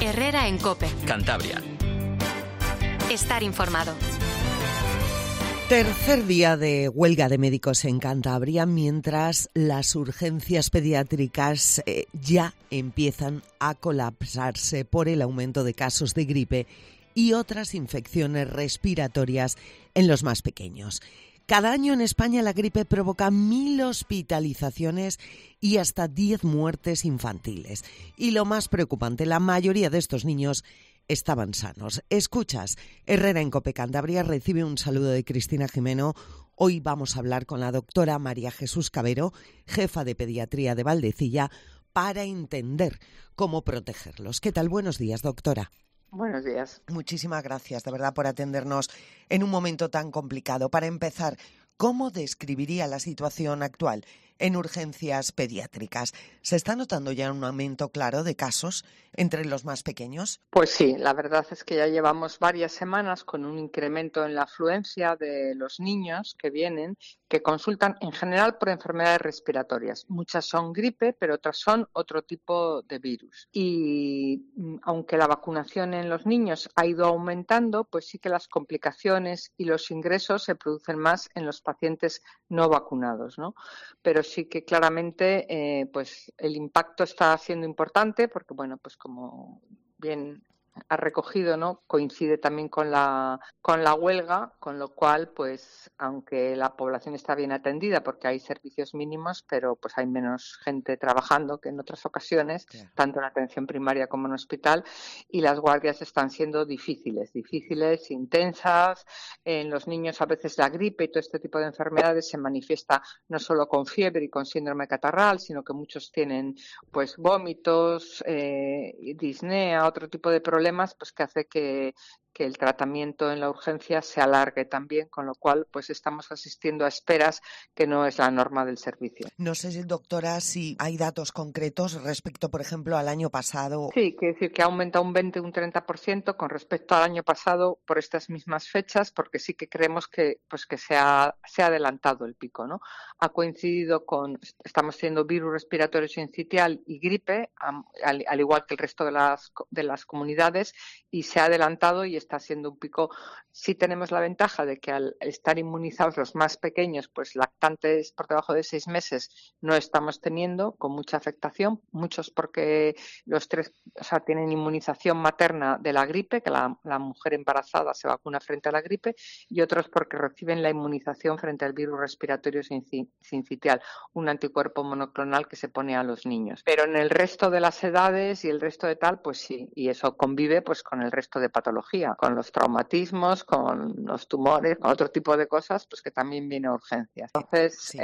Herrera en COPE. Cantabria. Estar informado. Tercer día de huelga de médicos en Cantabria, mientras las urgencias pediátricas ya empiezan a colapsarse por el aumento de casos de gripe y otras infecciones respiratorias en los más pequeños. Cada año en España la gripe provoca 1.000 hospitalizaciones y hasta 10 muertes infantiles. Y lo más preocupante, la mayoría de estos niños estaban sanos. Escuchas, Herrera en COPE Cantabria recibe un saludo de Cristina Jimeno. Hoy vamos a hablar con la doctora María Jesús Cabero, jefa de pediatría de Valdecilla, para entender cómo protegerlos. ¿Qué tal? Buenos días, doctora. Buenos días. Muchísimas gracias, de verdad, por atendernos en un momento tan complicado. Para empezar, ¿cómo describiría la situación actual en urgencias pediátricas? ¿Se está notando ya un aumento claro de casos entre los más pequeños? Pues sí, la verdad es que ya llevamos varias semanas con un incremento en la afluencia de los niños que vienen, que consultan en general por enfermedades respiratorias. Muchas son gripe, pero otras son otro tipo de virus. Y aunque la vacunación en los niños ha ido aumentando, pues sí que las complicaciones y los ingresos se producen más en los pacientes no vacunados, ¿no? Pero sí que claramente pues el impacto está siendo importante porque, bueno, pues como bien ha recogido, ¿no? Coincide también con la huelga, con lo cual, pues, aunque la población está bien atendida porque hay servicios mínimos, pero pues hay menos gente trabajando que en otras ocasiones, tanto en atención primaria como en hospital, y las guardias están siendo difíciles, intensas. En los niños a veces la gripe y todo este tipo de enfermedades se manifiesta no solo con fiebre y con síndrome catarral, sino que muchos tienen pues vómitos, disnea, otro tipo de problemas, pues que hace que el tratamiento en la urgencia se alargue también, con lo cual pues estamos asistiendo a esperas que no es la norma del servicio. No sé, doctora, si hay datos concretos respecto, por ejemplo, al año pasado. Sí, quiere decir que ha aumentado un 20, un 30% con respecto al año pasado por estas mismas fechas, porque sí que creemos que se ha adelantado el pico, ¿no? Ha coincidido estamos teniendo virus respiratorio sincitial y gripe, al igual que el resto de las comunidades, y se ha adelantado y está siendo un pico. Sí tenemos la ventaja de que al estar inmunizados los más pequeños, pues lactantes por debajo de 6 meses, no estamos teniendo con mucha afectación, muchos porque los tres, tienen inmunización materna de la gripe, que la mujer embarazada se vacuna frente a la gripe, y otros porque reciben la inmunización frente al virus respiratorio sincitial, un anticuerpo monoclonal que se pone a los niños. Pero en el resto de las edades y el resto de tal, pues sí, y eso convive pues con el resto de patología, con los traumatismos, con los tumores, con otro tipo de cosas, pues que también viene a urgencias. Entonces, sí.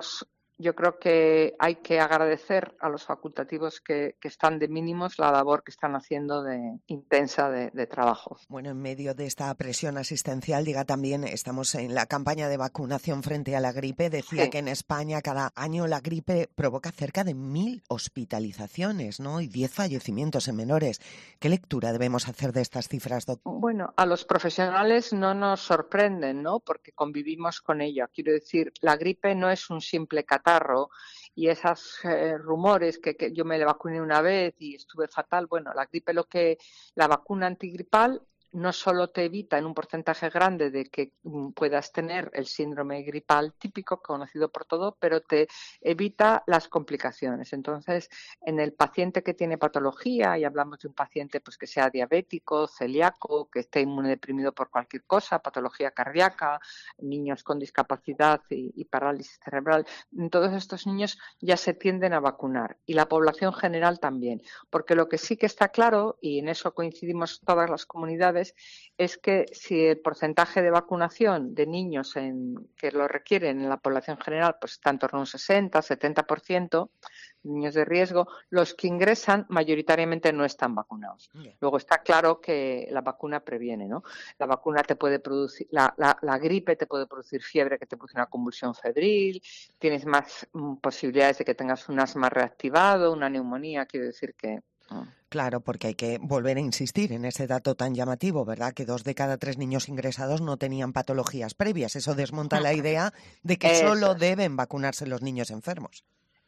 Yo creo que hay que agradecer a los facultativos que están de mínimos la labor que están haciendo intensa de trabajo. Bueno, en medio de esta presión asistencial, diga también, estamos en la campaña de vacunación frente a la gripe. Decía que en España cada año la gripe provoca cerca de 1.000 hospitalizaciones, ¿no? Y 10 fallecimientos en menores. ¿Qué lectura debemos hacer de estas cifras, doctor? Bueno, a los profesionales no nos sorprenden, ¿no? Porque convivimos con ella. Quiero decir, la gripe no es un simple catarro y esos rumores que yo me vacuné una vez y estuve fatal. Bueno, la gripe, la vacuna antigripal no solo te evita en un porcentaje grande de que puedas tener el síndrome gripal típico conocido por todo, pero te evita las complicaciones. Entonces, en el paciente que tiene patología, y hablamos de un paciente pues que sea diabético, celíaco, que esté inmunodeprimido por cualquier cosa, patología cardíaca, niños con discapacidad y parálisis cerebral, en todos estos niños ya se tienden a vacunar, y la población general también, porque lo que sí que está claro, y en eso coincidimos todas las comunidades, es que si el porcentaje de vacunación de niños que lo requieren en la población general pues está en torno a un 60-70%, niños de riesgo, los que ingresan mayoritariamente no están vacunados. Luego está claro que la vacuna previene, ¿no? La vacuna te puede producir, la gripe te puede producir fiebre que te produce una convulsión febril, tienes más posibilidades de que tengas un asma reactivado, una neumonía, quiero decir que... Claro, porque hay que volver a insistir en ese dato tan llamativo, ¿verdad? Que 2 de cada 3 niños ingresados no tenían patologías previas. Eso desmonta la idea de que solo deben vacunarse los niños enfermos.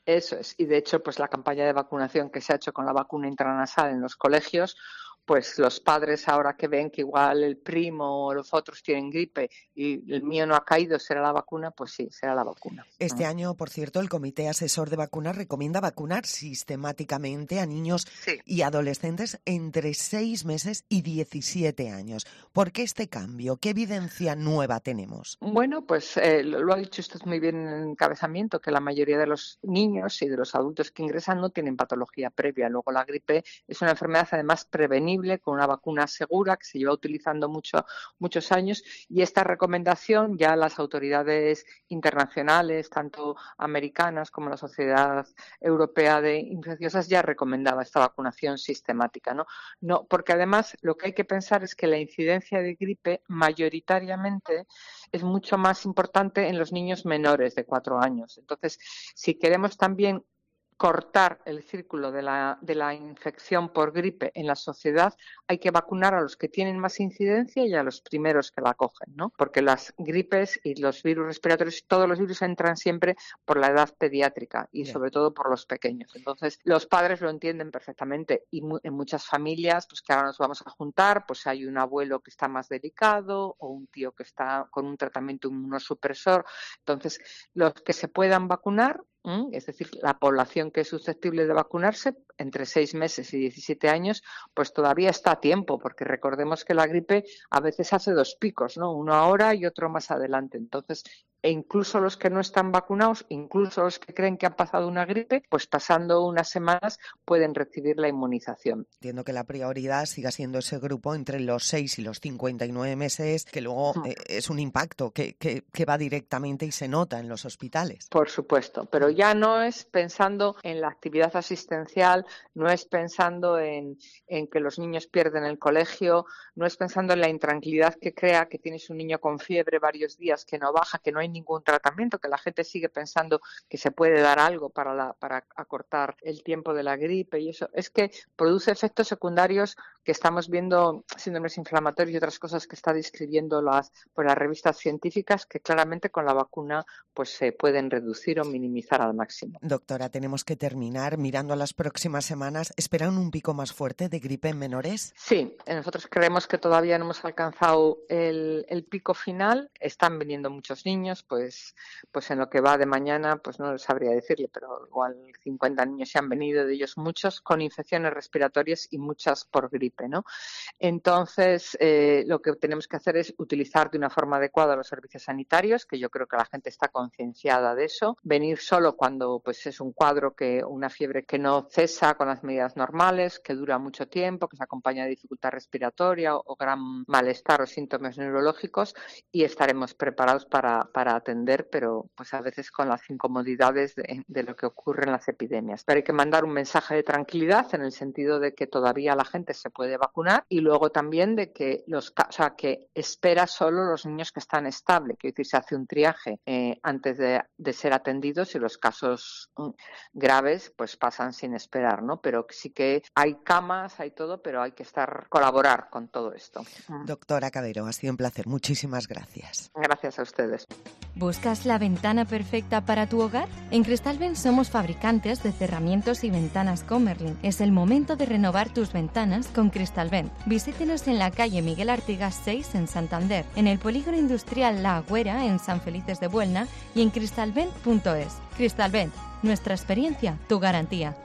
Eso es. Y de hecho, pues la campaña de vacunación que se ha hecho con la vacuna intranasal en los colegios, pues los padres ahora que ven que igual el primo o los otros tienen gripe y el mío no ha caído, ¿será la vacuna? Pues sí, será la vacuna. Este año, por cierto, el Comité Asesor de Vacunas recomienda vacunar sistemáticamente a niños y adolescentes entre 6 meses y 17 años. ¿Por qué este cambio? ¿Qué evidencia nueva tenemos? Bueno, pues lo ha dicho usted muy bien en el encabezamiento, que la mayoría de los niños y de los adultos que ingresan no tienen patología previa. Luego la gripe es una enfermedad además prevenible con una vacuna segura que se lleva utilizando muchos años, y esta recomendación ya las autoridades internacionales, tanto americanas como la Sociedad Europea de Infecciosas, ya recomendaba esta vacunación sistemática, ¿no? Porque además lo que hay que pensar es que la incidencia de gripe mayoritariamente es mucho más importante en los niños menores de 4 años. Entonces, si queremos también cortar el círculo de la infección por gripe en la sociedad, hay que vacunar a los que tienen más incidencia y a los primeros que la cogen, ¿no? Porque las gripes y los virus respiratorios, todos los virus entran siempre por la edad pediátrica y sobre todo por los pequeños. Entonces, los padres lo entienden perfectamente y en muchas familias, pues que ahora nos vamos a juntar, pues hay un abuelo que está más delicado o un tío que está con un tratamiento inmunosupresor. Entonces, los que se puedan vacunar, es decir, la población que es susceptible de vacunarse entre 6 meses y 17 años, pues todavía está a tiempo, porque recordemos que la gripe a veces hace 2 picos, ¿no? Uno ahora y otro más adelante. Entonces, incluso los que no están vacunados, incluso los que creen que han pasado una gripe, pues pasando unas semanas pueden recibir la inmunización. Entiendo que la prioridad siga siendo ese grupo entre los 6 y los 59 meses, que luego es un impacto que va directamente y se nota en los hospitales. Por supuesto, pero ya no es pensando en la actividad asistencial, no es pensando en que los niños pierden el colegio, no es pensando en la intranquilidad que crea que tienes un niño con fiebre varios días que no baja, que no hay ningún tratamiento, que la gente sigue pensando que se puede dar algo para acortar el tiempo de la gripe, y eso es que produce efectos secundarios que estamos viendo, síndromes inflamatorios y otras cosas que está describiendo las revistas científicas, que claramente con la vacuna pues se pueden reducir o minimizar al máximo. Doctora, tenemos que terminar mirando a las próximas semanas. ¿Esperan un pico más fuerte de gripe en menores? Sí, nosotros creemos que todavía no hemos alcanzado el pico final. Están viniendo muchos niños, pues en lo que va de mañana, pues no sabría decirle, pero igual 50 niños se han venido, de ellos muchos con infecciones respiratorias y muchas por gripe, ¿no? Entonces, lo que tenemos que hacer es utilizar de una forma adecuada los servicios sanitarios, que yo creo que la gente está concienciada de eso, venir solo cuando pues es un cuadro, una fiebre que no cesa con las medidas normales, que dura mucho tiempo, que se acompaña de dificultad respiratoria o gran malestar o síntomas neurológicos, y estaremos preparados para atender, pero pues a veces con las incomodidades de lo que ocurre en las epidemias. Pero hay que mandar un mensaje de tranquilidad en el sentido de que todavía la gente se puede vacunar, y luego también de que que espera solo los niños que están estables, que es decir, se hace un triaje antes de ser atendidos, y los casos graves pues pasan sin esperar, ¿no? Pero sí que hay camas, hay todo, pero hay que colaborar con todo esto. Doctora Cabero, ha sido un placer. Muchísimas gracias. Gracias a ustedes. ¿Buscas la ventana perfecta para tu hogar? En Cristalvent somos fabricantes de cerramientos y ventanas Comerlin. Es el momento de renovar tus ventanas con Cristalvent. Visítenos en la calle Miguel Artigas 6 en Santander, en el polígono industrial La Agüera en San Felices de Buelna y en cristalvent.es. Cristalvent, nuestra experiencia, tu garantía.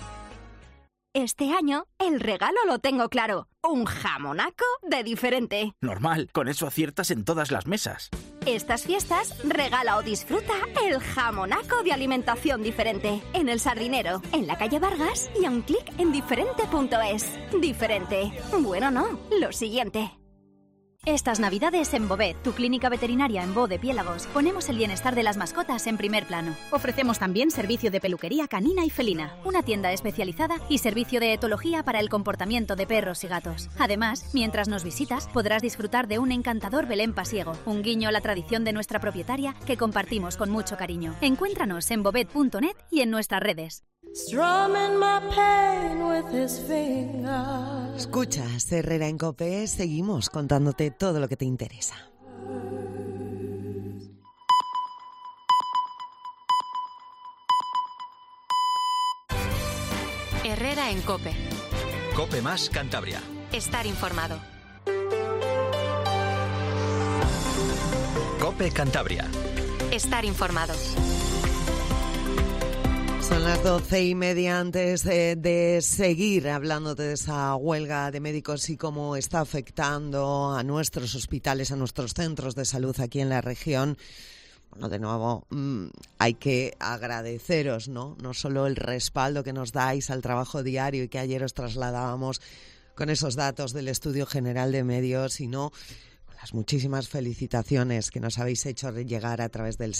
Este año, el regalo lo tengo claro. Un jamonaco de diferente. Normal, con eso aciertas en todas las mesas. Estas fiestas, regala o disfruta el jamonaco de alimentación diferente. En El Sardinero, en la calle Vargas y a un clic en diferente.es. Diferente. Bueno, no, lo siguiente. Estas Navidades en Bovet, tu clínica veterinaria en Bo de Piélagos, ponemos el bienestar de las mascotas en primer plano. Ofrecemos también servicio de peluquería canina y felina, una tienda especializada y servicio de etología para el comportamiento de perros y gatos. Además, mientras nos visitas, podrás disfrutar de un encantador Belén pasiego, un guiño a la tradición de nuestra propietaria que compartimos con mucho cariño. Encuéntranos en bovet.net y en nuestras redes. Escuchas Herrera en COPE, seguimos contándote todo lo que te interesa. Herrera en COPE. COPE más Cantabria. Estar informado. COPE Cantabria. Estar informado. Son las 12:30. Antes de seguir hablando de esa huelga de médicos y cómo está afectando a nuestros hospitales, a nuestros centros de salud aquí en la región. Bueno, de nuevo, hay que agradeceros, ¿no? No solo el respaldo que nos dais al trabajo diario y que ayer os trasladábamos con esos datos del Estudio General de Medios, sino las muchísimas felicitaciones que nos habéis hecho llegar a través del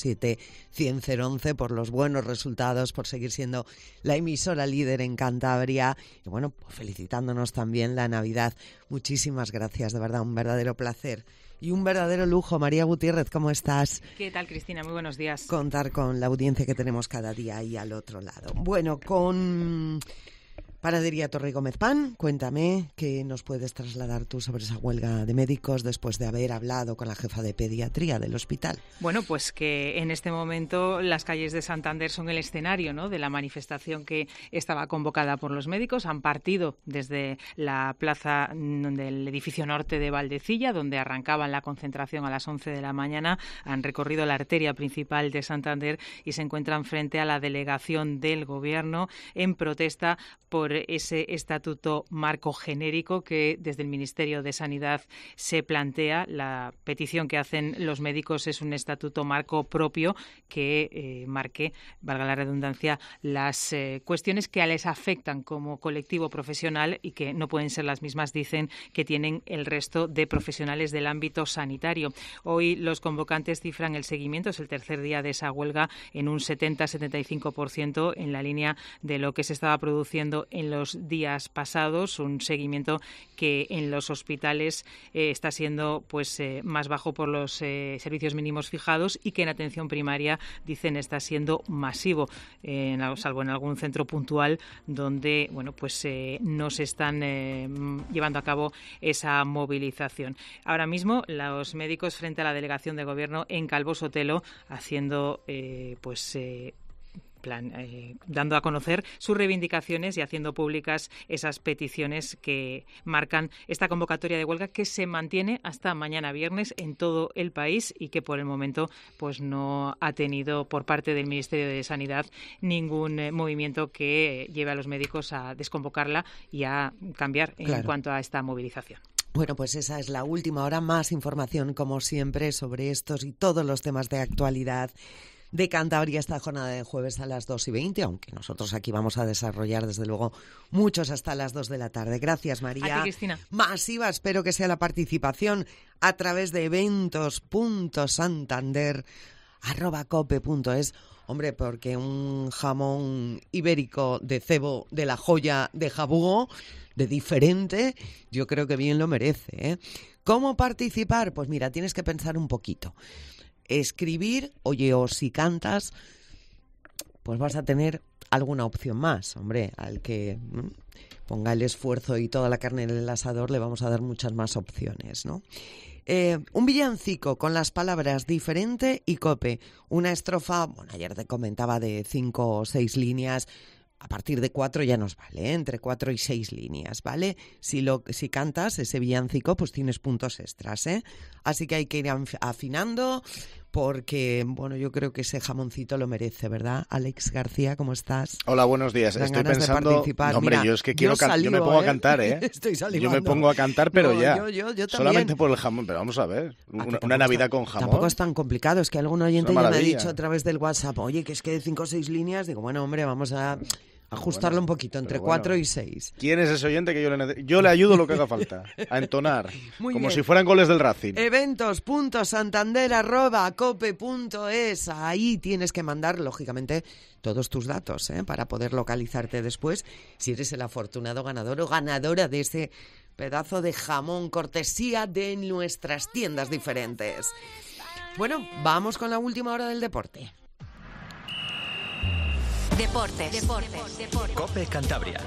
647-100-011 por los buenos resultados, por seguir siendo la emisora líder en Cantabria y bueno, felicitándonos también la Navidad. Muchísimas gracias, de verdad, un verdadero placer y un verdadero lujo. María Gutiérrez, ¿cómo estás? ¿Qué tal, Cristina? Muy buenos días. Contar con la audiencia que tenemos cada día ahí al otro lado. Bueno, con Panadería Torre Gómez Pan, cuéntame qué nos puedes trasladar tú sobre esa huelga de médicos después de haber hablado con la jefa de pediatría del hospital. Bueno, pues que en este momento las calles de Santander son el escenario, ¿no?, de la manifestación que estaba convocada por los médicos. Han partido desde la plaza del edificio norte de Valdecilla, donde arrancaban la concentración a las 11 de la mañana. Han recorrido la arteria principal de Santander y se encuentran frente a la delegación del Gobierno en protesta por ese estatuto marco genérico que desde el Ministerio de Sanidad se plantea. La petición que hacen los médicos es un estatuto marco propio que marque, valga la redundancia, las cuestiones que les afectan como colectivo profesional y que no pueden ser las mismas, dicen, que tienen el resto de profesionales del ámbito sanitario. Hoy los convocantes cifran el seguimiento, es el tercer día de esa huelga, en un 70-75%, en la línea de lo que se estaba produciendo en los días pasados, un seguimiento que en los hospitales está siendo más bajo por los servicios mínimos fijados y que en atención primaria, dicen, está siendo masivo, salvo en algún centro puntual donde no se están llevando a cabo esa movilización. Ahora mismo los médicos frente a la delegación de Gobierno en Calvo Sotelo haciendo dando a conocer sus reivindicaciones y haciendo públicas esas peticiones que marcan esta convocatoria de huelga que se mantiene hasta mañana viernes en todo el país y que por el momento no ha tenido por parte del Ministerio de Sanidad ningún movimiento que lleve a los médicos a desconvocarla y a cambiar en cuanto a esta movilización. Bueno, pues esa es la última hora. Más información, como siempre, sobre estos y todos los temas de actualidad de Cantabria esta jornada de jueves a las 2:20, aunque nosotros aquí vamos a desarrollar, desde luego, muchos hasta las 2 de la tarde. Gracias, María. A ti, Cristina. Masiva, espero que sea la participación a través de eventos.santander@cope.es. Hombre, porque un jamón ibérico de cebo de la joya de Jabugo, de diferente, yo creo que bien lo merece, ¿eh? ¿Cómo participar? Pues mira, tienes que pensar un poquito. Escribir, oye, o si cantas, pues vas a tener alguna opción más. Hombre, al que ponga el esfuerzo y toda la carne en el asador le vamos a dar muchas más opciones, ¿no? Un villancico con las palabras diferente y cope. Una estrofa, ayer te comentaba de 5 o 6 líneas. A partir de 4 ya nos vale, ¿eh? Entre 4 y 6 líneas, ¿vale? Si cantas ese villancico, pues tienes puntos extras, ¿eh? Así que hay que ir afinando porque, yo creo que ese jamoncito lo merece, ¿verdad? Alex García, ¿cómo estás? Hola, buenos días. Estoy pensando... Hombre, mira, yo es que quiero yo me pongo a cantar, ¿eh? Estoy salivando. Yo me pongo a cantar, pero yo también. Solamente por el jamón, pero vamos a ver. Una Navidad con jamón. Tampoco es tan complicado, es que algún oyente ya me ha dicho a través del WhatsApp, oye, que es que de 5 o 6 líneas, digo, hombre, vamos a ajustarlo un poquito, entre 4 y 6. ¿Quién es ese oyente que yo le ayudo lo que haga falta? A entonar, como si fueran goles del Racing. Eventos.santander@cope.es. Ahí tienes que mandar, lógicamente, todos tus datos, para poder localizarte después si eres el afortunado ganador o ganadora de ese pedazo de jamón cortesía de nuestras tiendas diferentes. Bueno, vamos con la última hora del deporte. Deportes. COPE Cantabria.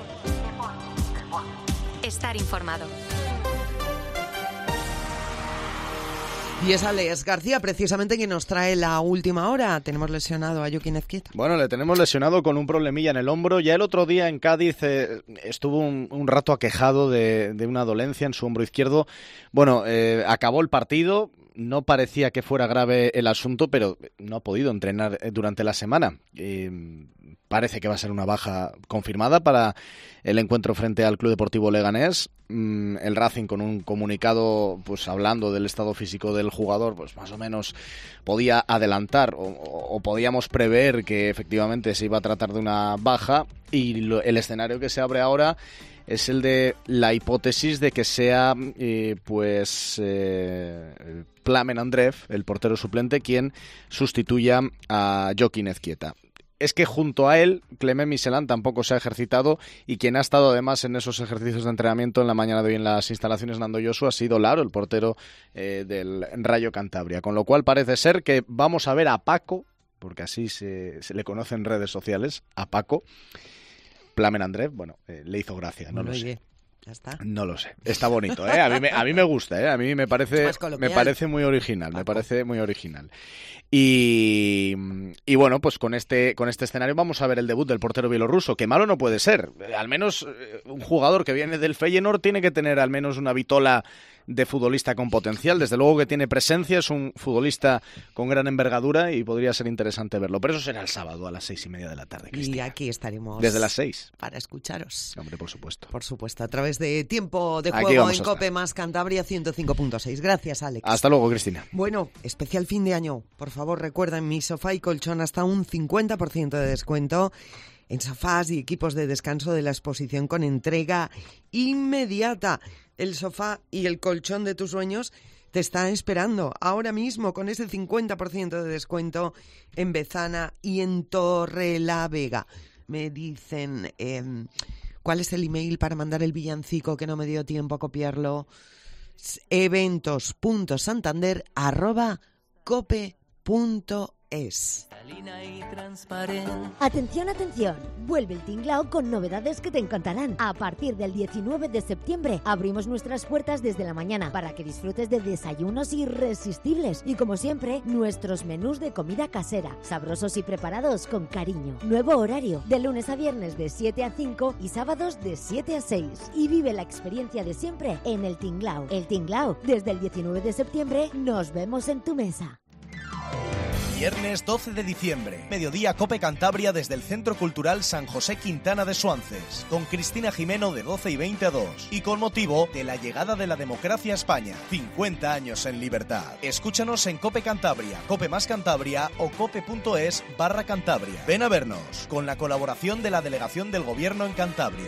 Estar informado. Y es Alex García, precisamente, quien nos trae la última hora. Tenemos lesionado a Joaquín Ezquieta. Bueno, le tenemos lesionado con un problemilla en el hombro. Ya el otro día en Cádiz estuvo un rato aquejado de una dolencia en su hombro izquierdo. Bueno, acabó el partido. No parecía que fuera grave el asunto, pero no ha podido entrenar durante la semana. Parece que va a ser una baja confirmada para el encuentro frente al Club Deportivo Leganés. El Racing, con un comunicado pues hablando del estado físico del jugador, pues más o menos podía adelantar o podíamos prever que efectivamente se iba a tratar de una baja, y el escenario que se abre ahora es el de la hipótesis de que sea Plamen Andreev, el portero suplente, quien sustituya a Joaquín Ezquieta. Es que junto a él, Clement Michelin tampoco se ha ejercitado, y quien ha estado además en esos ejercicios de entrenamiento en la mañana de hoy en las instalaciones Nando Yosu ha sido Laro, el portero del Rayo Cantabria. Con lo cual parece ser que vamos a ver a Paco, porque así se le conoce en redes sociales, a Paco. Plamen Andreev, bueno, le hizo gracia, no lo sé. Ya está. No lo sé. Está bonito, ¿eh? A mí me gusta, ¿eh? A mí me parece muy original, Paco. Me parece muy original. Y bueno, pues con este escenario vamos a ver el debut del portero bielorruso, que malo no puede ser. Al menos un jugador que viene del Feyenoord tiene que tener al menos una vitola de futbolista con potencial. Desde luego que tiene presencia, es un futbolista con gran envergadura y podría ser interesante verlo. Pero eso será el sábado a las 6:30 de la tarde, Cristina. Y aquí estaremos. Desde las 6. Para escucharos. Hombre, por supuesto. Por supuesto, a través de Tiempo de Juego en COPE más Cantabria 105.6. Gracias, Alex. Hasta luego, Cristina. Bueno, especial fin de año. Por favor, recuerda, en Mi Sofá y Colchón hasta un 50% de descuento en sofás y equipos de descanso de la exposición con entrega inmediata. El sofá y el colchón de tus sueños te están esperando ahora mismo con ese 50% de descuento en Bezana y en Torrelavega. Me dicen, ¿cuál es el email para mandar el villancico que no me dio tiempo a copiarlo? eventos.santander@cope.es. Atención, atención, vuelve el Tinglao con novedades que te encantarán. A partir del 19 de septiembre abrimos nuestras puertas desde la mañana para que disfrutes de desayunos irresistibles y, como siempre, nuestros menús de comida casera, sabrosos y preparados con cariño. Nuevo horario, de lunes a viernes de 7 a 5 y sábados de 7 a 6. Y vive la experiencia de siempre en el Tinglao. El Tinglao, desde el 19 de septiembre, nos vemos en tu mesa. Viernes 12 de diciembre, mediodía Cope Cantabria desde el Centro Cultural San José Quintana de Suances, con Cristina Jimeno de 12 y 20 a 2, y con motivo de la llegada de la democracia a España, 50 años en libertad. Escúchanos en Cope Cantabria, Cope más Cantabria o cope.es/Cantabria. Ven a vernos, con la colaboración de la Delegación del Gobierno en Cantabria.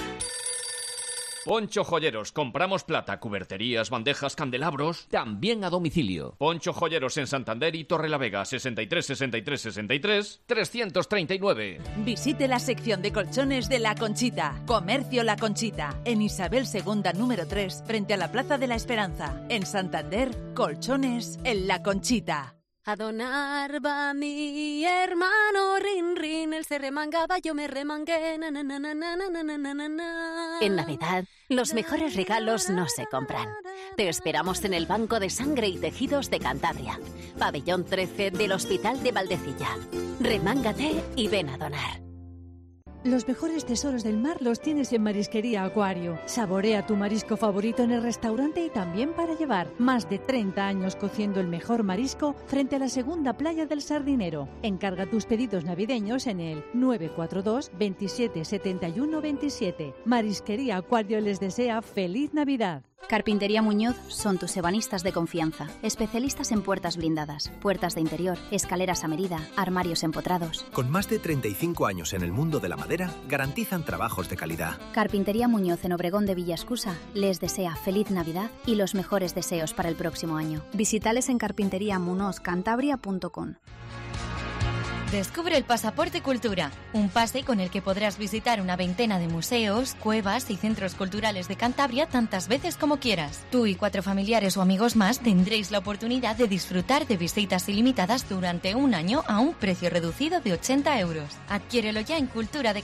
Poncho Joyeros, compramos plata, cuberterías, bandejas, candelabros, también a domicilio. Poncho Joyeros en Santander y Torrelavega, 63 63 63 339. Visite la sección de colchones de La Conchita. Comercio La Conchita, en Isabel II número 3, frente a la Plaza de la Esperanza. En Santander, colchones en La Conchita. A donar va mi hermano, rin rin, él se remangaba, yo me remangué, na na na na na na na na na. En Navidad, los mejores regalos no se compran. Te esperamos en el Banco de Sangre y Tejidos de Cantabria, pabellón 13 del Hospital de Valdecilla. Remángate y ven a donar. Los mejores tesoros del mar los tienes en Marisquería Acuario. Saborea tu marisco favorito en el restaurante y también para llevar. Más de 30 años cociendo el mejor marisco frente a la segunda playa del Sardinero. Encarga tus pedidos navideños en el 942 27 71 27. Marisquería Acuario les desea feliz Navidad. Carpintería Muñoz son tus ebanistas de confianza, especialistas en puertas blindadas, puertas de interior, escaleras a medida, armarios empotrados. Con más de 35 años en el mundo de la madera, garantizan trabajos de calidad. Carpintería Muñoz en Obregón de Villascusa les desea feliz Navidad y los mejores deseos para el próximo año. Visitales en carpinteriamunozcantabria.com. Descubre el Pasaporte Cultura, un pase con el que podrás visitar una veintena de museos, cuevas y centros culturales de Cantabria tantas veces como quieras. Tú y 4 familiares o amigos más tendréis la oportunidad de disfrutar de visitas ilimitadas durante un año a un precio reducido de 80 euros. Adquiérelo ya en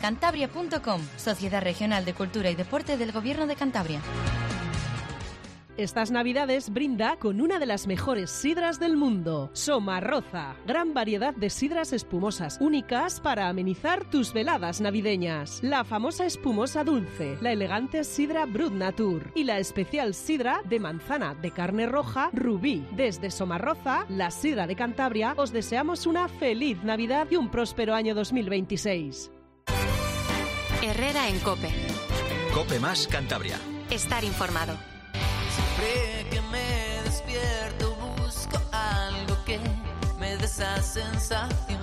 culturadecantabria.com, Sociedad Regional de Cultura y Deporte del Gobierno de Cantabria. Estas Navidades brinda con una de las mejores sidras del mundo, Somarroza. Gran variedad de sidras espumosas únicas para amenizar tus veladas navideñas. La famosa espumosa dulce, la elegante sidra Brut Natur y la especial sidra de manzana de carne roja Rubí. Desde Somarroza, la sidra de Cantabria, os deseamos una feliz Navidad y un próspero año 2026. Herrera en COPE. COPE más Cantabria. Estar informado. Siempre que me despierto busco algo que me dé esa sensación.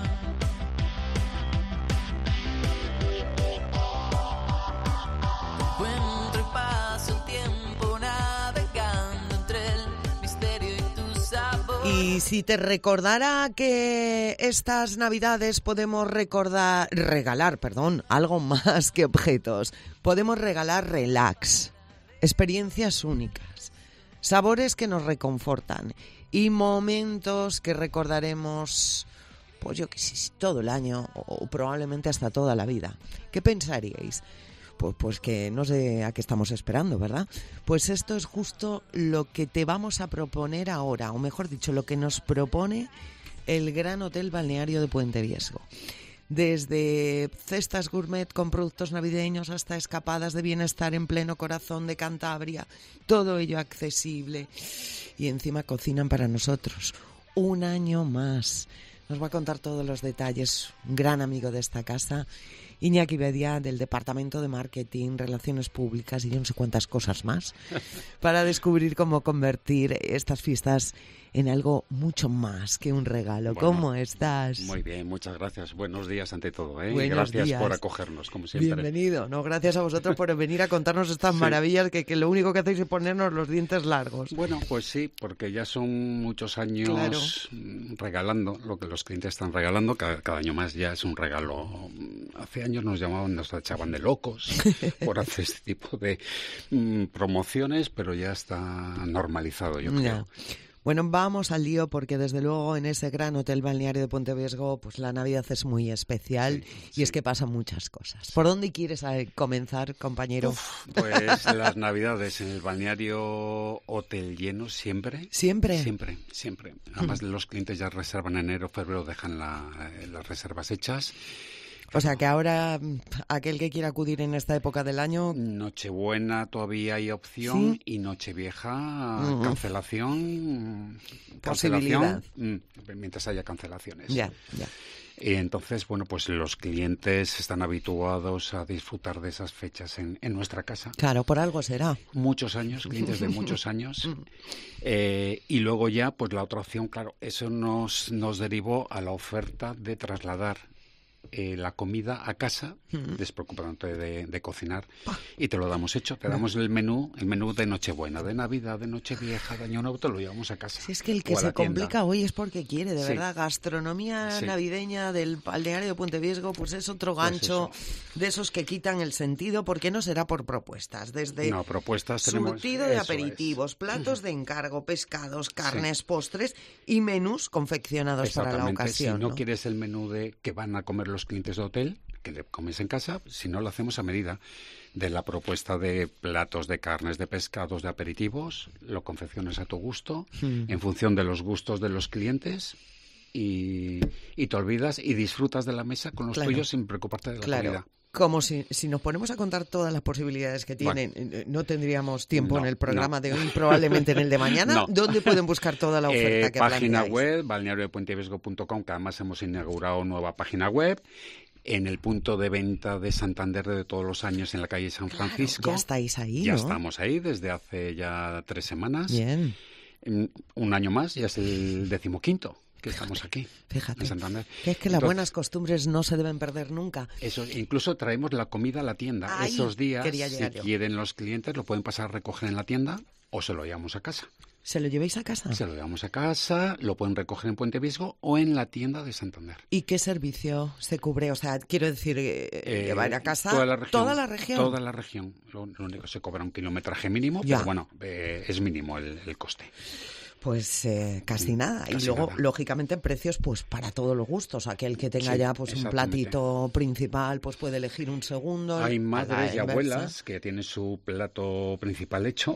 Encuentro y paso el tiempo navegando entre el misterio y tu sabor. Y si te recordara que estas Navidades podemos regalar algo más que objetos. Podemos regalar relax, experiencias únicas, sabores que nos reconfortan y momentos que recordaremos, pues yo que sé, todo el año o probablemente hasta toda la vida. ¿Qué pensaríais? Pues que no sé a qué estamos esperando, ¿verdad? Pues esto es justo lo que te vamos a proponer ahora, o mejor dicho, lo que nos propone el Gran Hotel Balneario de Puente Viesgo. Desde cestas gourmet con productos navideños hasta escapadas de bienestar en pleno corazón de Cantabria, todo ello accesible. Y encima cocinan para nosotros. Un año más. Nos va a contar todos los detalles un gran amigo de esta casa, Iñaki Bedia, del Departamento de Marketing, Relaciones Públicas y yo no sé cuántas cosas más, para descubrir cómo convertir estas fiestas en algo mucho más que un regalo. Bueno, ¿cómo estás? Muy bien, muchas gracias. Buenos días ante todo, ¿eh? Buenos gracias días. Por acogernos, como siempre. Bienvenido. No, gracias a vosotros por venir a contarnos estas maravillas que lo único que hacéis es ponernos los dientes largos. Bueno, pues sí, porque ya son muchos años regalando lo que los clientes están regalando. Cada año más ya es un regalo. Hace años nos tachaban de locos por hacer este tipo de promociones, pero ya está normalizado, yo creo. Ya. Bueno, vamos al lío porque desde luego en ese Gran Hotel Balneario de Puente Viesgo pues la Navidad es muy especial y es que pasan muchas cosas. ¿Por dónde quieres comenzar, compañero? Pues las Navidades en el balneario hotel lleno siempre. ¿Siempre? Siempre. Además los clientes ya reservan en enero, febrero, dejan las reservas hechas. O sea que ahora aquel que quiera acudir en esta época del año... Nochebuena todavía hay opción, ¿sí? Y Nochevieja, cancelación. Posibilidad. Mientras haya cancelaciones. Ya. Y entonces, bueno, pues los clientes están habituados a disfrutar de esas fechas en nuestra casa. Claro, por algo será. Muchos años, clientes de muchos años. Y luego ya, pues la otra opción, claro, eso nos derivó a la oferta de trasladar la comida a casa, despreocupándote de cocinar, y te lo damos hecho. Te damos el menú de Nochebuena, de Navidad, de Nochevieja, de Año Nuevo, te lo llevamos a casa. Si es que el que se complica hoy es porque quiere, de verdad. Gastronomía navideña del balneario de Puente Viesgo, pues es otro gancho de esos que quitan el sentido, porque no será por propuestas. Desde propuestas surtido de aperitivos, platos de encargo, pescados, carnes, postres y menús confeccionados para la ocasión. Si no quieres el menú de que van a comer los clientes de hotel, que le comes en casa, si no lo hacemos a medida de la propuesta de platos de carnes, de pescados, de aperitivos, lo confeccionas a tu gusto, en función de los gustos de los clientes, y te olvidas y disfrutas de la mesa con los tuyos sin preocuparte de la comida. Como si nos ponemos a contar todas las posibilidades que tienen, no tendríamos tiempo en el programa de hoy, probablemente en el de mañana. ¿Dónde pueden buscar toda la oferta que Página planteáis? web, balneariodepuenteviesgo.com, que además hemos inaugurado nueva página web. En el punto de venta de Santander de todos los años en la calle San Francisco. Ya estáis ahí, Ya ¿no? estamos ahí desde hace ya 3 semanas. Bien. Un año más, ya es el 15º. Que estamos aquí, fíjate, en Santander. Que es que las buenas costumbres no se deben perder nunca. Eso, incluso traemos la comida a la tienda. Esos días, si quieren los clientes, lo pueden pasar a recoger en la tienda o se lo llevamos a casa. ¿Se lo lleváis a casa? Se lo llevamos a casa, lo pueden recoger en Puente Viesgo o en la tienda de Santander. ¿Y qué servicio se cubre? O sea, quiero decir, llevar a casa toda la región. Toda la región. Lo único que se cobra un kilometraje mínimo, pero bueno, es mínimo el coste. Pues casi nada. Y luego, lógicamente, precios pues para todos los gustos. Aquel que tenga ya pues un platito principal pues puede elegir un segundo. Hay madres y abuelas que tienen su plato principal hecho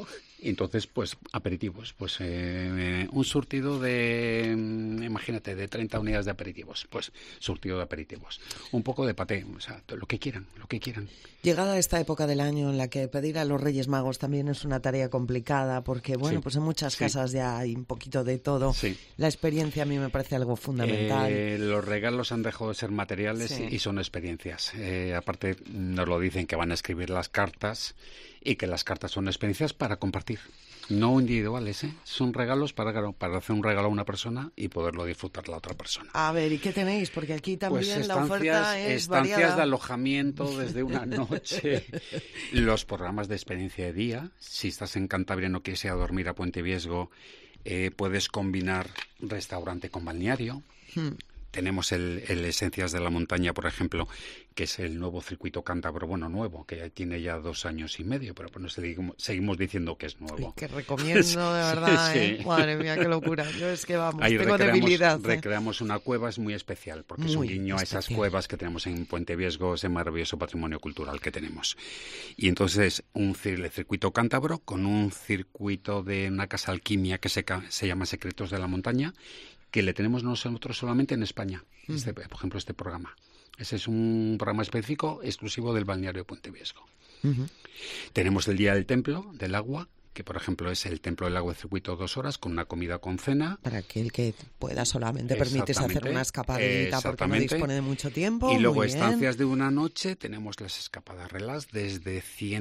Entonces, pues aperitivos, pues un surtido de, imagínate, de 30 unidades de aperitivos, pues surtido de aperitivos. Un poco de paté, o sea, lo que quieran. Llegada esta época del año en la que pedir a los Reyes Magos también es una tarea complicada, porque, bueno, pues en muchas casas ya hay un poquito de todo. Sí. La experiencia a mí me parece algo fundamental. Los regalos han dejado de ser materiales y son experiencias. Aparte, nos lo dicen que van a escribir las cartas y que las cartas son experiencias para compartir. No individuales, son regalos para hacer un regalo a una persona y poderlo disfrutar la otra persona. A ver, ¿y qué tenéis? Porque aquí también pues la oferta es estancias variada. De alojamiento desde una noche, los programas de experiencia de día. Si estás en Cantabria y no quieres ir a dormir a Puente Viesgo, puedes combinar restaurante con balneario. Tenemos el Esencias de la Montaña, por ejemplo, que es el nuevo circuito cántabro, bueno, nuevo, que tiene ya 2 años y medio, pero pues seguimos diciendo que es nuevo. Que recomiendo, de verdad, sí. Madre mía, qué locura. Yo es que vamos, ahí tengo debilidad. Recreamos una cueva, es muy especial, porque es un guiño a esas cuevas que tenemos en Puente Viesgo, ese maravilloso patrimonio cultural que tenemos. Y entonces, el circuito cántabro con un circuito de una casa alquimia que se llama Secretos de la Montaña, que le tenemos nosotros solamente en España, por ejemplo, este programa. Ese es un programa específico, exclusivo del balneario de Puente Viesgo. Tenemos el Día del Templo, del Agua, que por ejemplo es el Templo del Agua de circuito 2 horas, con una comida con cena. Para aquel que pueda solamente permitirse hacer una escapadita porque no dispone de mucho tiempo. Y luego estancias de una noche, tenemos las escapadas relax desde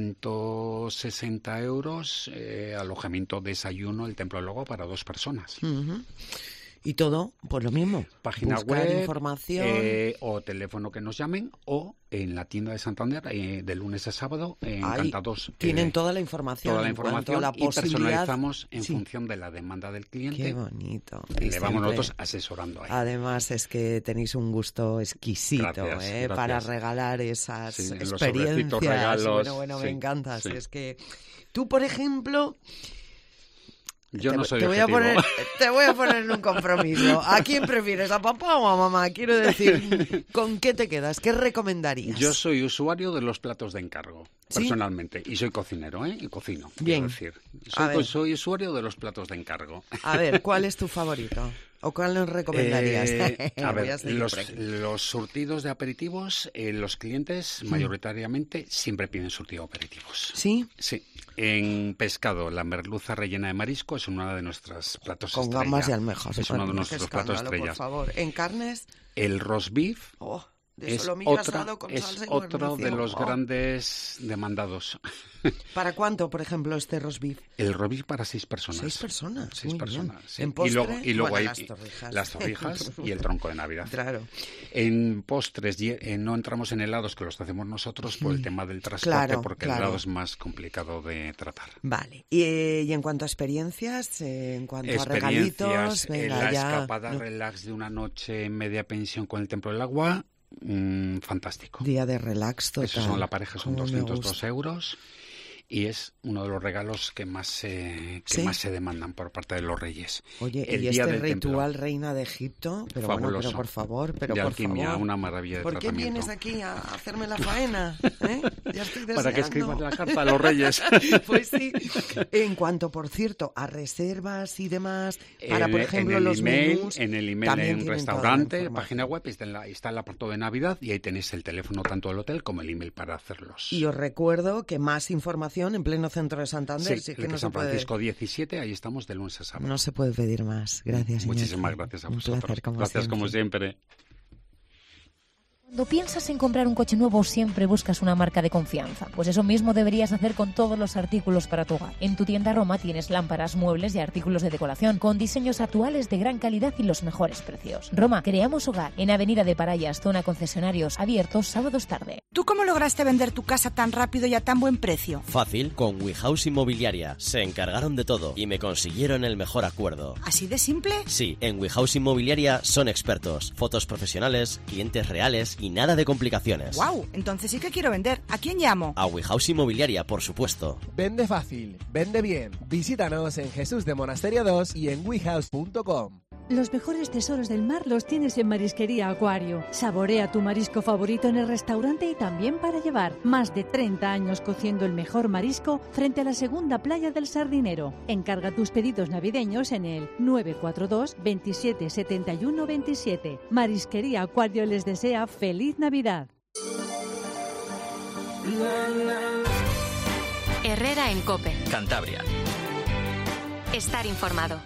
160 euros, alojamiento, desayuno, el Templo del Agua para 2 personas. Y todo, pues lo mismo. Página buscar web, información. O teléfono que nos llamen, o en la tienda de Santander, de lunes a sábado, en Cantados. Tienen toda la información. Toda la información la y personalizamos en función de la demanda del cliente. Qué bonito. Le vamos nosotros asesorando ahí. Además, es que tenéis un gusto exquisito, gracias. Para regalar esas experiencias. Regalos. Bueno, me encanta. Es que tú, por ejemplo... Yo no soy te voy a poner en un compromiso. ¿A quién prefieres, a papá o a mamá? Quiero decir, ¿con qué te quedas? ¿Qué recomendarías? Yo soy usuario de los platos de encargo, personalmente, y soy cocinero, y cocino. Bien. Decir. Soy usuario de los platos de encargo. A ver, ¿cuál es tu favorito? ¿O cuál nos recomendarías? A ver, los surtidos de aperitivos, los clientes mayoritariamente siempre piden surtido de aperitivos. ¿Sí? Sí. En pescado, la merluza rellena de marisco es uno de nuestros platos estrella. Con gambas y almejas. Es uno de nuestros platos estrella. Por favor. ¿En carnes? El roast beef. Es otro de los grandes demandados. ¿Para cuánto, por ejemplo, este roast beef? El roast beef para 6 personas. 6 personas. 6 personas. Sí. En postre, y luego hay las torrijas y el tronco de Navidad. Claro. En postres no entramos en helados, que los hacemos nosotros por el tema del transporte, porque el helado es más complicado de tratar. Vale. Y en cuanto a experiencias, en cuanto a regalitos, la escapada relax de una noche en media pensión con el Templo del Agua. Fantástico. Día de relax total. Eso son la pareja, son 202 euros. Y es uno de los regalos que más se demandan por parte de los reyes. Oye, y este ritual Reina de Egipto, pero fabuloso. Bueno, pero por favor, de alquimia, una maravilla de tratamiento. ¿Por qué vienes aquí a hacerme la faena? Ya estoy deseando. Para que escribas la carta a los reyes. Pues sí. En cuanto, por cierto, a reservas y demás, para, por ejemplo, los menús... En el email, en un restaurante, página web, está el apartado de Navidad y ahí tenéis el teléfono tanto del hotel como el email para hacerlos. Y os recuerdo que más información en pleno centro de Santander. Sí, que no San Francisco 17, ahí estamos de lunes a sábado. No se puede pedir más. Gracias, Iñaki. Muchísimas gracias a vosotros. Un placer, gracias como siempre. Cuando piensas en comprar un coche nuevo siempre buscas una marca de confianza. Pues eso mismo deberías hacer con todos los artículos para tu hogar. En tu tienda Roma tienes lámparas, muebles y artículos de decoración con diseños actuales de gran calidad y los mejores precios. Roma, creamos hogar en Avenida de Parayas, zona concesionarios, abiertos sábados tarde. ¿Tú cómo lograste vender tu casa tan rápido y a tan buen precio? Fácil, con WeHouse Inmobiliaria. Se encargaron de todo y me consiguieron el mejor acuerdo. ¿Así de simple? Sí, en WeHouse Inmobiliaria son expertos. Fotos profesionales, clientes reales y nada de complicaciones. ¡Wow! Entonces sí que quiero vender. ¿A quién llamo? A WeHouse Inmobiliaria, por supuesto. Vende fácil, vende bien. Visítanos en Jesús de Monasterio 2 y en wehouse.com. Los mejores tesoros del mar los tienes en Marisquería Acuario. Saborea tu marisco favorito en el restaurante y también para llevar. Más de 30 años cociendo el mejor marisco frente a la segunda playa del Sardinero. Encarga tus pedidos navideños en el 942 27 71 27. Marisquería Acuario les desea feliz Navidad. Herrera en COPE. Cantabria. Estar informado.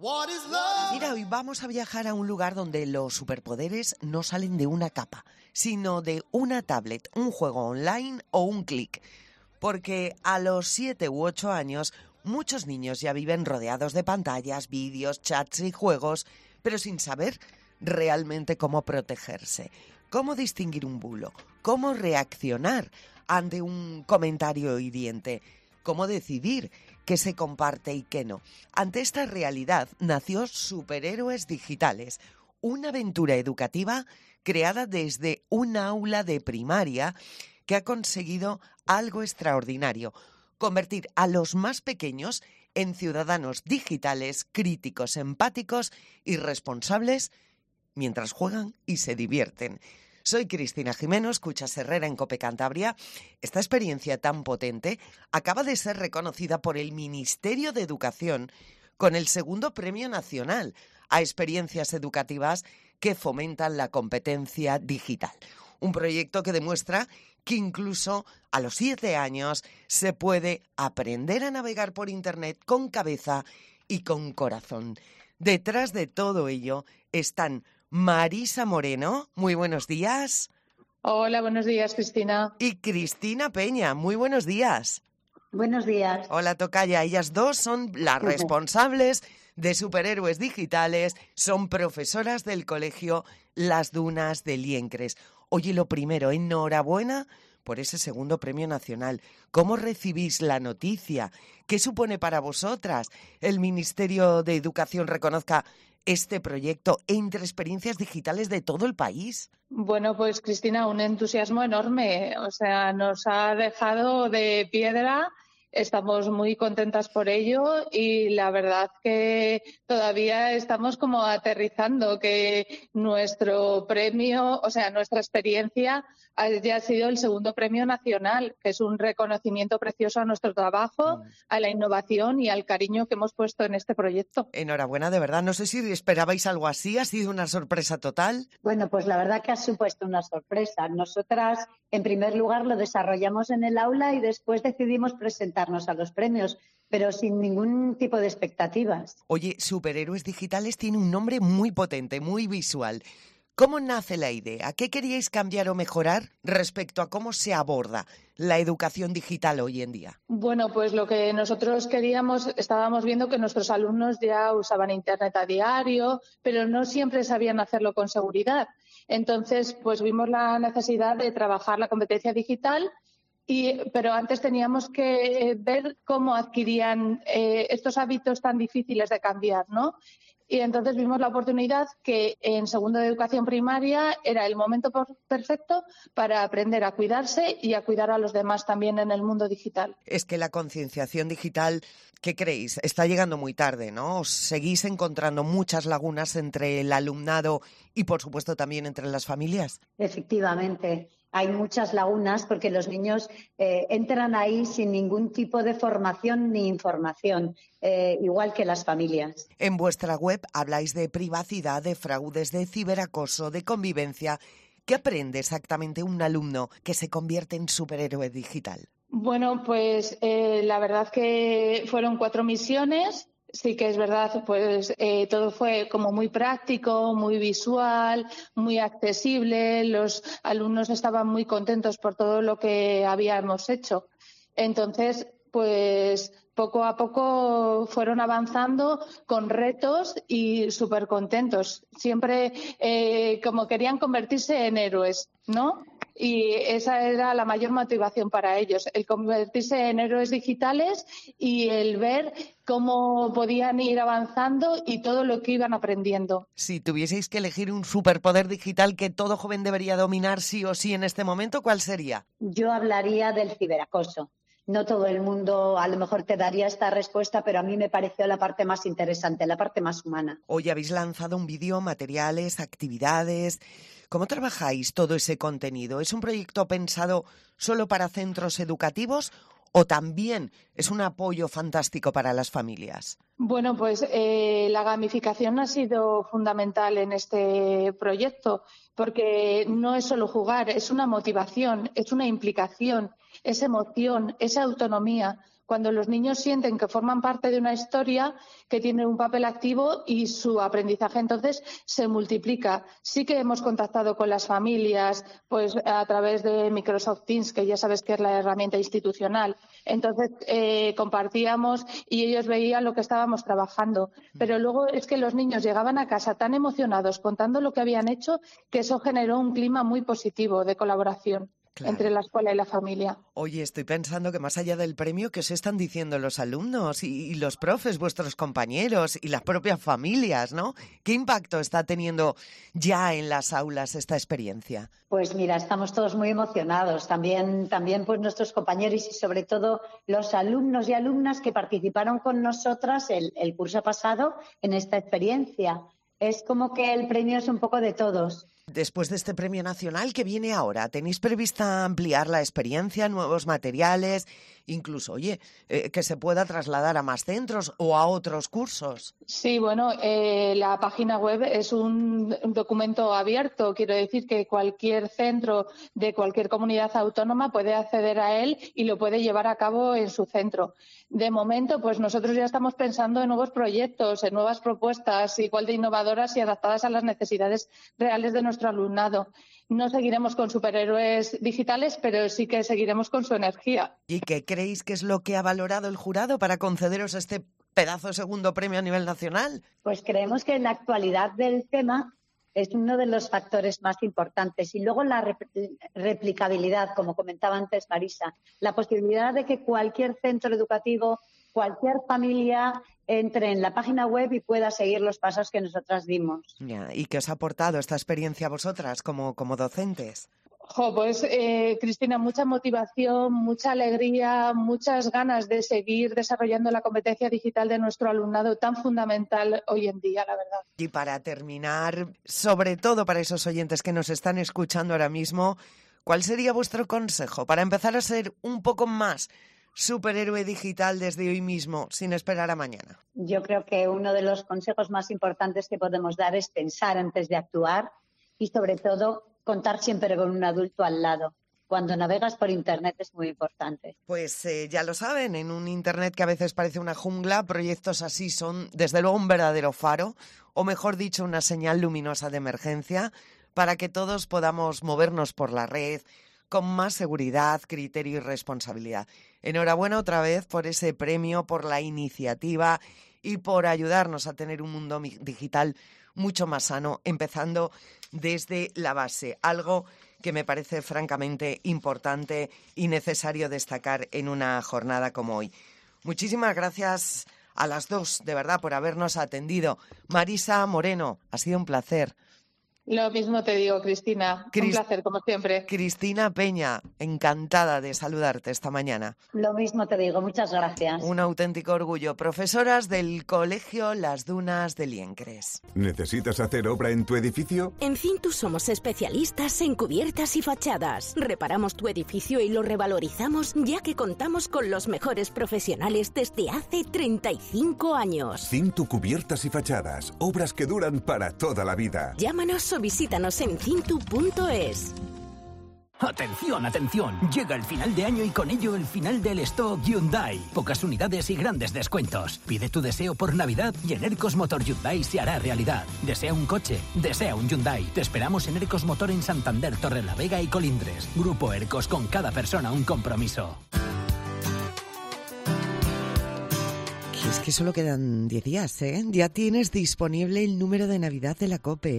Mira, hoy vamos a viajar a un lugar donde los superpoderes no salen de una capa, sino de una tablet, un juego online o un clic. Porque a los 7 u 8 años, muchos niños ya viven rodeados de pantallas, vídeos, chats y juegos, pero sin saber realmente cómo protegerse, cómo distinguir un bulo, cómo reaccionar ante un comentario hiriente, cómo decidir qué se comparte y qué no. Ante esta realidad nació Superhéroes Digitales, una aventura educativa creada desde un aula de primaria que ha conseguido algo extraordinario: convertir a los más pequeños en ciudadanos digitales, críticos, empáticos y responsables mientras juegan y se divierten. Soy Cristina Jimeno, escuchas Herrera en COPE Cantabria. Esta experiencia tan potente acaba de ser reconocida por el Ministerio de Educación con el 2º Premio Nacional a Experiencias Educativas que fomentan la competencia digital. Un proyecto que demuestra que incluso a los 7 años se puede aprender a navegar por Internet con cabeza y con corazón. Detrás de todo ello están Marisa Moreno, muy buenos días. Hola, buenos días, Cristina. Y Cristina Peña, muy buenos días. Buenos días. Hola, tocaya. Ellas dos son las responsables de Superhéroes Digitales, son profesoras del colegio Las Dunas de Liencres. Oye, lo primero, enhorabuena por ese 2º Premio Nacional. ¿Cómo recibís la noticia? ¿Qué supone para vosotras el Ministerio de Educación reconozca este proyecto entre experiencias digitales de todo el país? Bueno, pues Cristina, un entusiasmo enorme. O sea, nos ha dejado de piedra. Estamos muy contentas por ello y la verdad que todavía estamos como aterrizando que nuestro premio, o sea, nuestra experiencia haya sido el 2º Premio Nacional, que es un reconocimiento precioso a nuestro trabajo, a la innovación y al cariño que hemos puesto en este proyecto. Enhorabuena, de verdad. No sé si esperabais algo así, ¿ha sido una sorpresa total? Bueno, pues la verdad que ha supuesto una sorpresa. Nosotras, en primer lugar, lo desarrollamos en el aula y después decidimos presentarnos a los premios, pero sin ningún tipo de expectativas. Oye, Superhéroes Digitales tiene un nombre muy potente, muy visual. ¿Cómo nace la idea? ¿Qué queríais cambiar o mejorar respecto a cómo se aborda la educación digital hoy en día? Bueno, pues lo que nosotros queríamos, estábamos viendo que nuestros alumnos ya usaban Internet a diario, pero no siempre sabían hacerlo con seguridad. Entonces, pues vimos la necesidad de trabajar la competencia digital, pero antes teníamos que ver cómo adquirían estos hábitos tan difíciles de cambiar, ¿no? Y entonces vimos la oportunidad que en 2º de educación primaria era el momento perfecto para aprender a cuidarse y a cuidar a los demás también en el mundo digital. Es que la concienciación digital, ¿qué creéis? Está llegando muy tarde, ¿no? ¿Os seguís encontrando muchas lagunas entre el alumnado y, por supuesto, también entre las familias? Efectivamente. Hay muchas lagunas porque los niños entran ahí sin ningún tipo de formación ni información, igual que las familias. En vuestra web habláis de privacidad, de fraudes, de ciberacoso, de convivencia. ¿Qué aprende exactamente un alumno que se convierte en superhéroe digital? Bueno, pues la verdad que fueron 4 misiones. Sí que es verdad, pues todo fue como muy práctico, muy visual, muy accesible. Los alumnos estaban muy contentos por todo lo que habíamos hecho. Entonces, pues poco a poco fueron avanzando con retos y súper contentos. Siempre como querían convertirse en héroes, ¿no? Y esa era la mayor motivación para ellos, el convertirse en héroes digitales y el ver cómo podían ir avanzando y todo lo que iban aprendiendo. Si tuvieseis que elegir un superpoder digital que todo joven debería dominar sí o sí en este momento, ¿cuál sería? Yo hablaría del ciberacoso. No todo el mundo a lo mejor te daría esta respuesta, pero a mí me pareció la parte más interesante, la parte más humana. Hoy habéis lanzado un vídeo, materiales, actividades. ¿Cómo trabajáis todo ese contenido? ¿Es un proyecto pensado solo para centros educativos o también es un apoyo fantástico para las familias? Bueno, pues la gamificación ha sido fundamental en este proyecto, porque no es solo jugar, es una motivación, es una implicación, es emoción, es autonomía. Cuando los niños sienten que forman parte de una historia, que tienen un papel activo y su aprendizaje entonces se multiplica. Sí que hemos contactado con las familias pues a través de Microsoft Teams, que ya sabes que es la herramienta institucional. Entonces compartíamos y ellos veían lo que estábamos trabajando. Pero luego es que los niños llegaban a casa tan emocionados contando lo que habían hecho que eso generó un clima muy positivo de colaboración. Claro. Entre la escuela y la familia. Oye, estoy pensando que más allá del premio, ¿qué os están diciendo los alumnos y los profes, vuestros compañeros y las propias familias, ¿no? ¿Qué impacto está teniendo ya en las aulas esta experiencia? Pues mira, estamos todos muy emocionados. También pues nuestros compañeros y sobre todo los alumnos y alumnas que participaron con nosotras el curso pasado en esta experiencia. Es como que el premio es un poco de todos. Después de este premio nacional, ¿qué viene ahora? ¿Tenéis prevista ampliar la experiencia, nuevos materiales, incluso, oye, que se pueda trasladar a más centros o a otros cursos? Sí, bueno, la página web es un documento abierto. Quiero decir que cualquier centro de cualquier comunidad autónoma puede acceder a él y lo puede llevar a cabo en su centro. De momento, pues nosotros ya estamos pensando en nuevos proyectos, en nuevas propuestas igual de innovadoras y adaptadas a las necesidades reales de nuestro alumnado. No seguiremos con superhéroes digitales, pero sí que seguiremos con su energía. ¿Y qué creéis que es lo que ha valorado el jurado para concederos este pedazo de segundo premio a nivel nacional? Pues creemos que la actualidad del tema es uno de los factores más importantes. Y luego la replicabilidad, como comentaba antes Marisa, la posibilidad de que cualquier centro educativo, cualquier familia entre en la página web y pueda seguir los pasos que nosotras dimos. ¿Y qué os ha aportado esta experiencia a vosotras como docentes? Pues, Cristina, mucha motivación, mucha alegría, muchas ganas de seguir desarrollando la competencia digital de nuestro alumnado tan fundamental hoy en día, la verdad. Y para terminar, sobre todo para esos oyentes que nos están escuchando ahora mismo, ¿cuál sería vuestro consejo para empezar a ser un poco más superhéroe digital desde hoy mismo, sin esperar a mañana? Yo creo que uno de los consejos más importantes que podemos dar es pensar antes de actuar y, sobre todo, contar siempre con un adulto al lado. Cuando navegas por Internet es muy importante. Pues ya lo saben, en un Internet que a veces parece una jungla, proyectos así son, desde luego, un verdadero faro, o mejor dicho, una señal luminosa de emergencia, para que todos podamos movernos por la red con más seguridad, criterio y responsabilidad. Enhorabuena otra vez por ese premio, por la iniciativa y por ayudarnos a tener un mundo digital mucho más sano, empezando desde la base, algo que me parece francamente importante y necesario destacar en una jornada como hoy. Muchísimas gracias a las dos, de verdad, por habernos atendido. Marisa Moreno, ha sido un placer. Lo mismo te digo, Cristina. Un placer, como siempre. Cristina Peña, encantada de saludarte esta mañana. Lo mismo te digo, muchas gracias. Un auténtico orgullo. Profesoras del Colegio Las Dunas de Liencres. ¿Necesitas hacer obra en tu edificio? En Cintu somos especialistas en cubiertas y fachadas. Reparamos tu edificio y lo revalorizamos, ya que contamos con los mejores profesionales desde hace 35 años. Cintu Cubiertas y Fachadas. Obras que duran para toda la vida. Llámanos o visítanos en cintu.es. ¡Atención, atención! Llega el final de año y con ello el final del stock Hyundai. Pocas unidades y grandes descuentos. Pide tu deseo por Navidad y en Ercos Motor Hyundai se hará realidad. ¿Desea un coche? Desea un Hyundai. Te esperamos en Ercos Motor en Santander, Torrelavega y Colindres. Grupo Ercos, con cada persona un compromiso. Es que solo quedan 10 días, ¿eh? Ya tienes disponible el número de Navidad de la COPE,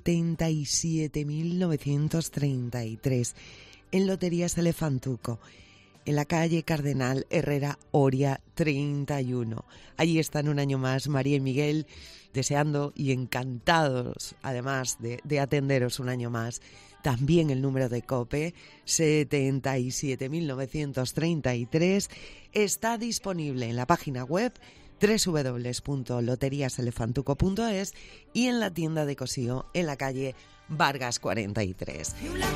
77.933, en Loterías Elefantuco, en la calle Cardenal Herrera Oria 31. Allí están un año más María y Miguel, deseando y encantados, además de atenderos un año más. también el número de COPE, 77.933, está disponible en la página web www.loteriaselefantuco.es y en la tienda de Cosío en la calle Vargas 43.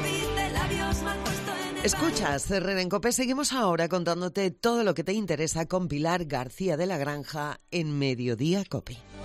Escuchas Herrera en COPE. Seguimos ahora contándote todo lo que te interesa con Pilar García de la Granja en Mediodía COPE.